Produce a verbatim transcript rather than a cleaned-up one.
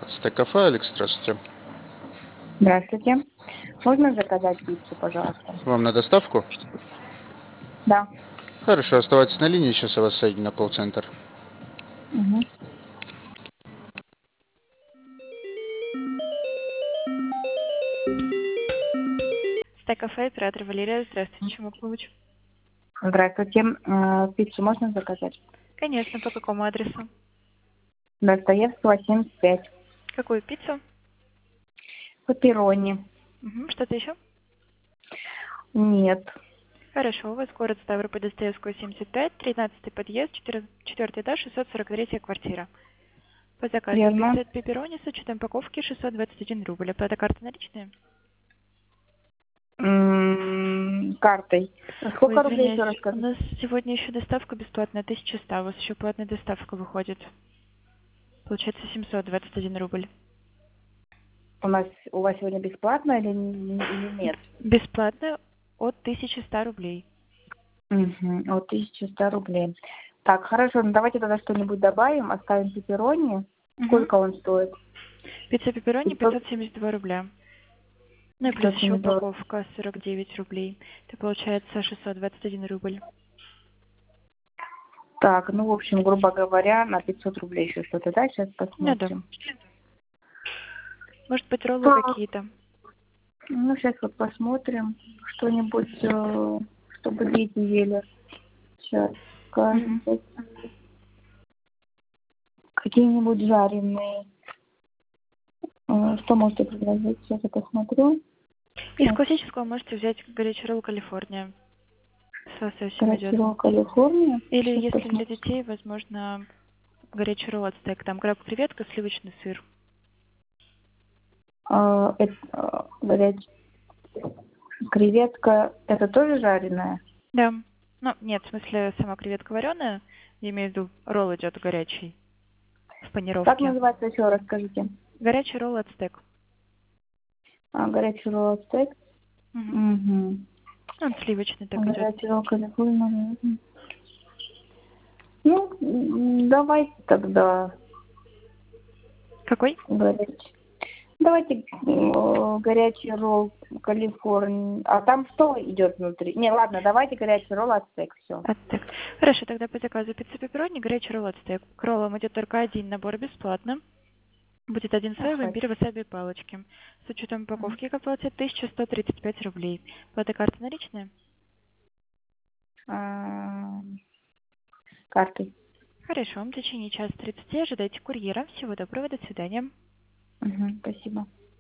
Стейк-кафе, Алекс, здравствуйте. Здравствуйте. Можно заказать пиццу, пожалуйста? Вам на доставку? Да. Хорошо, оставайтесь на линии, сейчас я вас соединю на колл-центр. Мгм. Стейк-кафе, оператор Валерия. Здравствуйте, чем могу помочь? Здравствуйте. Э, Пиццу можно заказать? Конечно, по какому адресу? Достоевского, семьдесят пять. Какую пиццу? Пепперони. Мгм. Что-то еще? Нет. Хорошо, у вас город Ставрополь, Достоевского, семьдесят пять, тринадцатый подъезд, четвертый этаж, шестьсот сорок третья квартира. По заказу Верно. пицца пепперони с учетом упаковки шестьсот двадцать один рубль. Оплата карты наличные? М, Картой. Ой, Сколько рублей еще извиняюсь, у расскажите? нас сегодня еще доставка бесплатная, тысяча сто, у вас еще платная доставка выходит. Получается семьсот двадцать один рубль. У нас у вас сегодня бесплатно или, н- или нет? Бесплатно от тысячи ста рублей. Угу. Вот тысяча сто рублей. Так, хорошо, ну давайте тогда что-нибудь добавим, оставим пепперони. Угу. Сколько он стоит? Пицца пепперони пятьсот пятьсот семьдесят два рубля. Ну и плюс пятьсот еще семьдесят два. упаковка сорок девять рублей. Это получается шестьсот двадцать один рубль. Так, ну, в общем, грубо говоря, на пятьсот рублей еще что-то, да? Сейчас Ну да. посмотрим. Может быть, роллы Так. какие-то? Ну, сейчас вот посмотрим что-нибудь, э, чтобы дети ели. Сейчас скажем. Угу. Какие-нибудь жареные. Э, Что можете предложить? Сейчас я посмотрю. Из Так, классического можете взять горячий ролл Калифорния. С лососем идет. Красиво, Калифорния. Или Сейчас если для посмотрим. детей, возможно, горячий ролл от стейк. Там краб, креветка, сливочный сыр. А, это, а, горячая креветка. Это тоже жареная? Да. Ну, нет, в смысле, сама креветка вареная. Я имею в виду, ролл идет горячий. В Как панировке. называется еще раз, скажите? Горячий ролл от стейк. А, горячий ролл стейк. Угу. Угу. Он сливочный так идет. Горячий ролл Калифорния. Ну, м, давайте тогда Какой? горячий. Давайте э, горячий ролл Калифорния. А там что идет внутри? Не, ладно, давайте горячий ролл от стейк. Все. От стейк. Хорошо, тогда по заказу пицца пепперони, горячий ролл от стейк. К роллам идет только один набор бесплатно. Будет один соевый, имбирь, васаби и палочки. С учетом упаковки к оплате тысяча сто тридцать пять рублей. Плата карты наличная? А, картой. Хорошо, в течение часа тридцати ожидайте курьера. Всего доброго, до свидания. Угу, спасибо.